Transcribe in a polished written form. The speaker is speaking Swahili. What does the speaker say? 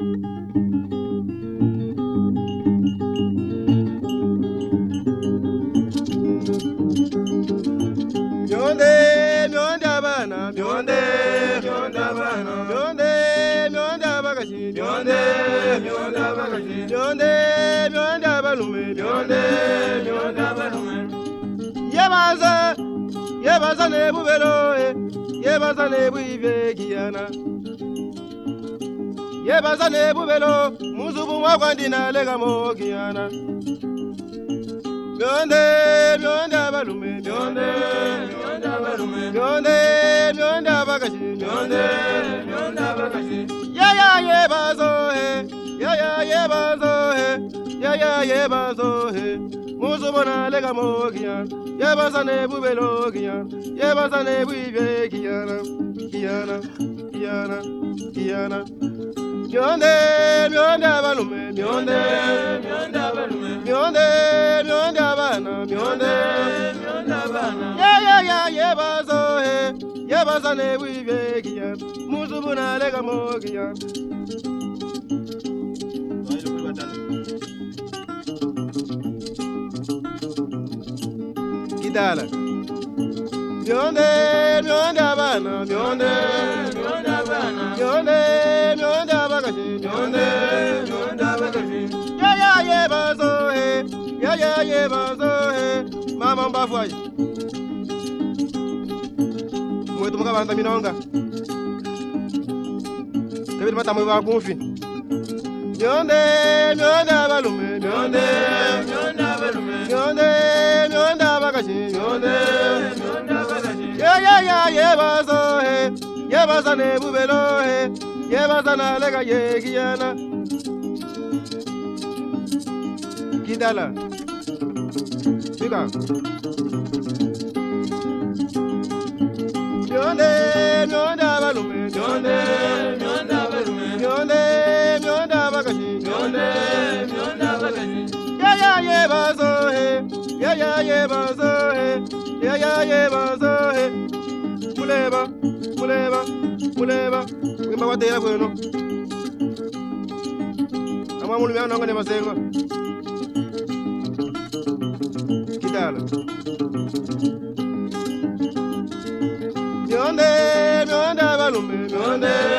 Mionde, mionde abana, mionde, mionde abana, mionde, mionde abakashi, mionde, mionde abakashi, mionde, mionde abalume, mionde, mionde abalume. Yebaza nebubelo, yebaza nebuivekiana. Yebaza nebubelo, muzubu mwagwandina lega mokiana. Mionde, mionde abalume, mionde, mionde abalume, mionde, mionde abakashi, mionde, mionde abakashi. Yebazo he, muzubona lega mokian. Yebaza nebubelo kian, yebaza nebuive kiana, kiana, kiana, kiana. Mionde, mionde abalume, mionde, mionde abalume, mionde, mionde abana, mionde, mionde abana. Yebazo he, yebaza nebuive kian, muzubona lega mokian. Kidala. Mionde, mionde abana, mionde, mionde abana, mionde, mionde abakashi, mionde, mionde abakashi. Yebazo he, yebazo he, mama mbafwaye. Mwetu mukabanda minonga. Kabiri mata mwe bakumfi. Mionde, mionde abalume, mionde, mionde abalume, mionde, mionde abakashi, mionde, mionde abakashi. Yebazo he, yebaza nebubelo he, yebaza na lega yekiana. Kidala. Sika. Mionde, mionde abalume, mionde, mionde abalume, mionde, mionde abakashi, mionde, mionde abakashi. Yebazo he, yebazo he, yebazo he. Muleba, muleba, muleba. Wimba watera kweno. Ama mulumi anonga ne masenga. Kidala. Mionde, mionde abalume, mionde.